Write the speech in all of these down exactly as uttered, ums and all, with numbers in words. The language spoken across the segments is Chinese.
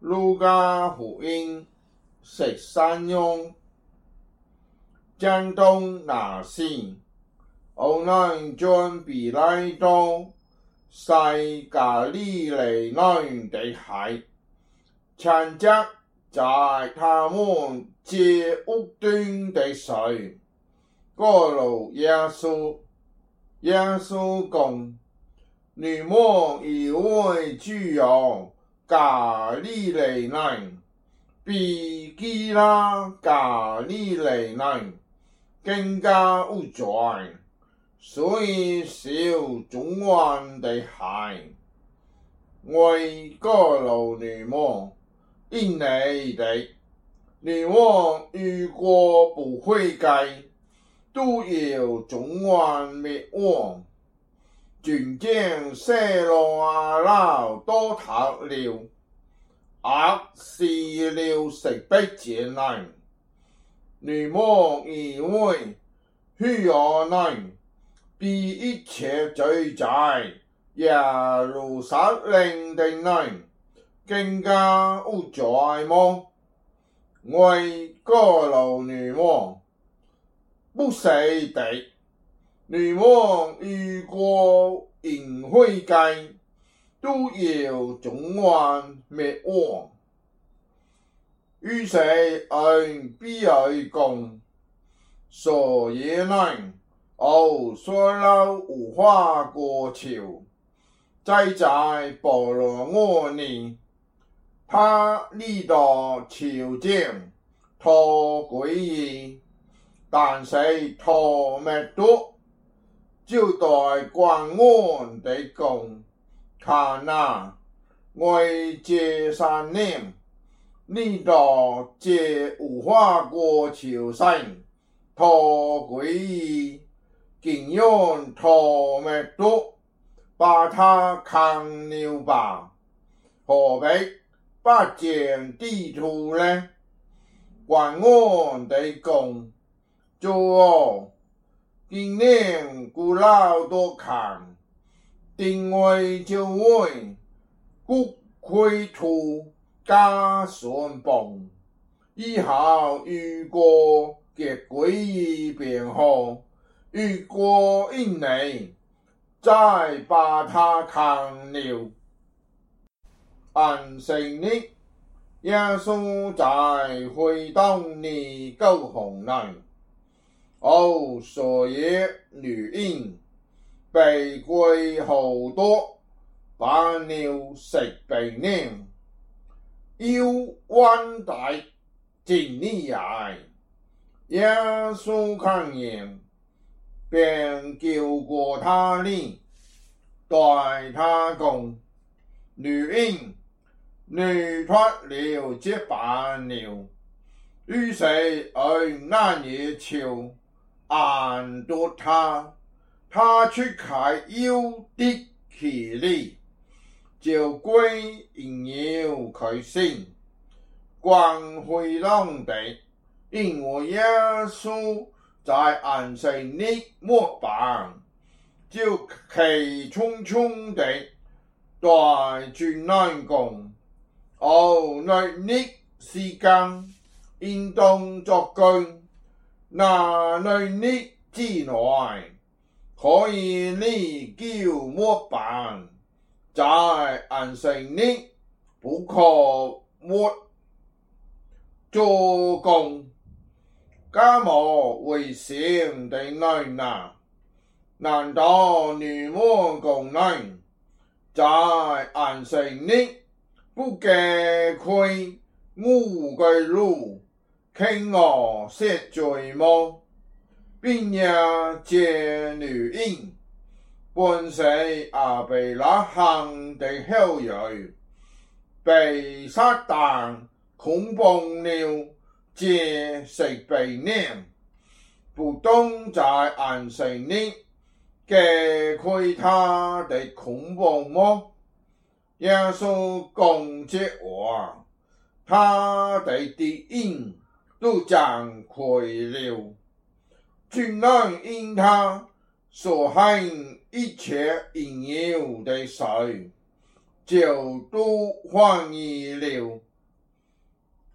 路加福音十三章，江东那时，欧南將彼拉多在加利利南地海，趁着在他們街屋端的水，過路耶穌。耶穌講：你們以為只有加利利人比其他加利利人更加污糟，所以少中灣的海。我告訴你們，因為的，你們如果不悔改，都要中灣滅亡。盡將西羅亞佬都塌了，壓死了十八千人。你們以為許多人比一切住在耶路撒冷的人更加污糟嗎？我告訴你們，不是的，你們如果因悔改，都要中灣滅亡。於是按比喻講，所以人偶說了無花果樹，栽在波羅我裏，他離到樹前，脫歸義，但是脱沒多，就對觀望的講：看哪，我這三年，離到這無花果樹上，脫歸義，竟然脱沒多，把它砍了吧，何必把這地土呢？觀望的講：主啊，今年古老多看，定位就會骨灰土加霜崩，以後如果結歸義便好，如果因你再把它砍了。安息日，耶穌在會堂裏教訓人。哦，所以女人被歸好多，辦了十八年，要還帶真理來。耶穌看見，便叫過他嚟，對他講：女人，你脫了這辦了。於是按那日朝按住他，他出開腰的氣力，就歸應有開心，光輝朗的，因為耶穌在安息日末班，就氣沖沖的對眾人講：哦，那日時間應當作工。那那日之內，可以你叫末班，在安息日不可沒做工。這麼危險的人啊，難道你們工人在安息日不給開五個路，聽我說罪麼？並且這女人本是亞伯拉罕的後裔，被撒旦捆綁了這十八年，不當在安息日解開他的捆綁麼？耶穌講這話，他的敵人都張開了，眾人因他所行一切應有的事，就都歡喜了。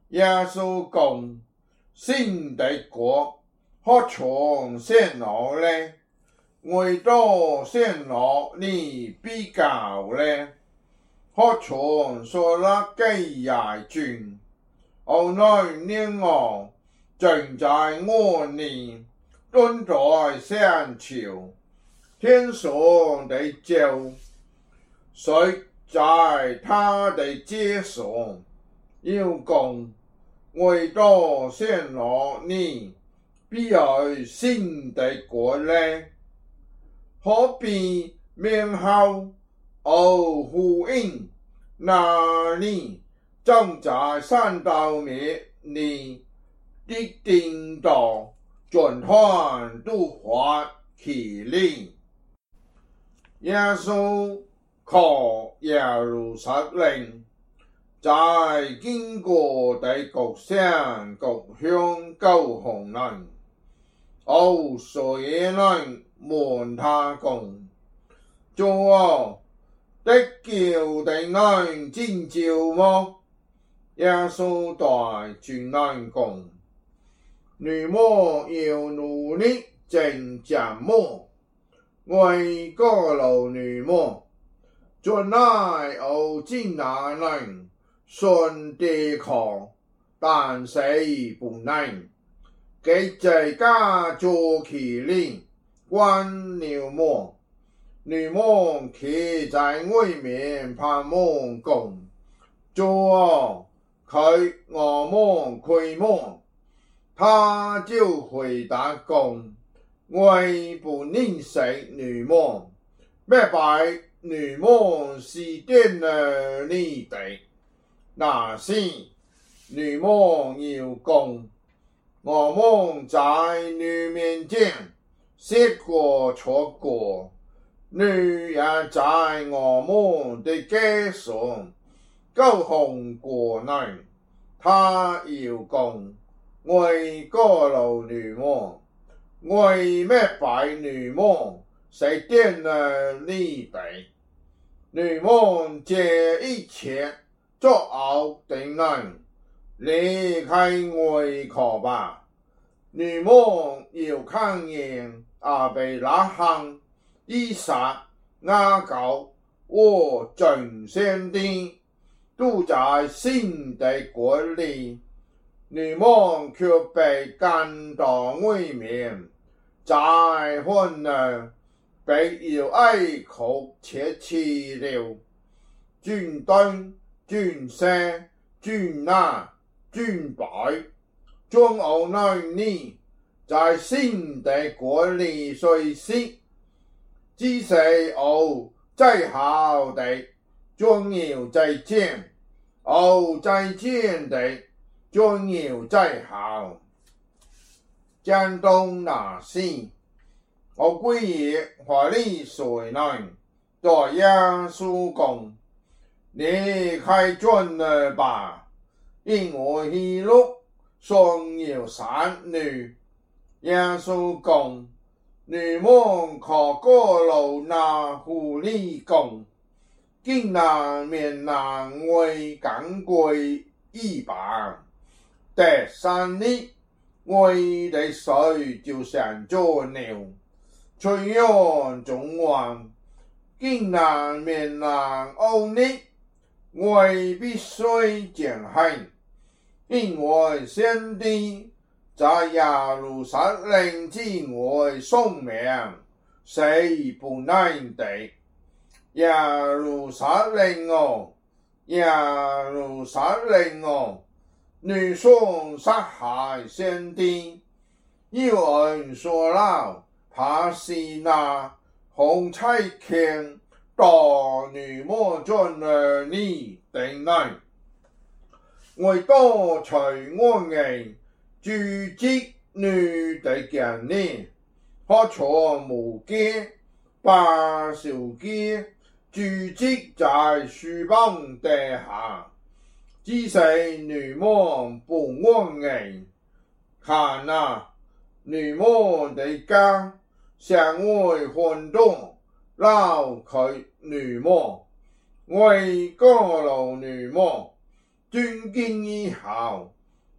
耶穌講：新的國何從顯露呢？為到顯露你比較呢？何從所勒基耶轉？後來令我正在我裏，蹲在山丘，天上的酒，睡在他的街上，要講為到顯露你比較新的國呢？何必名號而呼應？那你正在山道裡你的領導轉換都發起嚟。耶穌靠耶路撒冷，在經過的各省各鄉各行人，而所有人問他講：主啊，得救的人真少麼？耶穌對眾人講：你們要努力增加麼？為過了你們，將來有盡難人信地靠，但是不能給這家做起嚟，關了門。你們企在外面盼望講：主啊，開我們開門。他就回答講：我不認識你們，明白你們是點樣嚟的。那時你們要講：我們在你面前寫過錯過，你也在我們的街上高行過難。他要講：我過了你們，我明白你們是點樣嚟的。你們這一切作惡的人，離開我可吧！你們要看見亞伯拉罕、以撒、雅各和眾先知都在新的國裡，你們卻被趕到外面，在患難被要哀哭切齒了。軍東、軍西、軍南、軍北，將後來你在新的國裡雖是，只是有最好的，將要再見；有再見的，將要再好。江東那時，我歸於法利賽人對耶穌講：你快轉來吧，因我喜樂尚要三年。耶穌講：你們可過了那狐狸宮，竟然面難為趕鬼一般。第三日，我的水就像做牛，吹揚中王，竟然面難歐尼，我必須前行，因為先知在耶路撒冷之外送命，是不能的。耶路撒冷哦，耶路撒冷哦，你所殺害先知，有人說了，他是那紅彩槍到你們轉了你的人，為到除我嘅主職你的見你，何從無記把手機主職在書本底下，只是你們不我嘅，看啊，你們的家向我歡動，撈開你們，為過了你們，尊敬以後，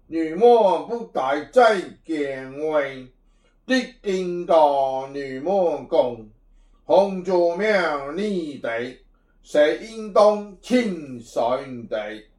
女莫不待再见位，必定到女莫共。红烛庙你地，谁应当亲上地。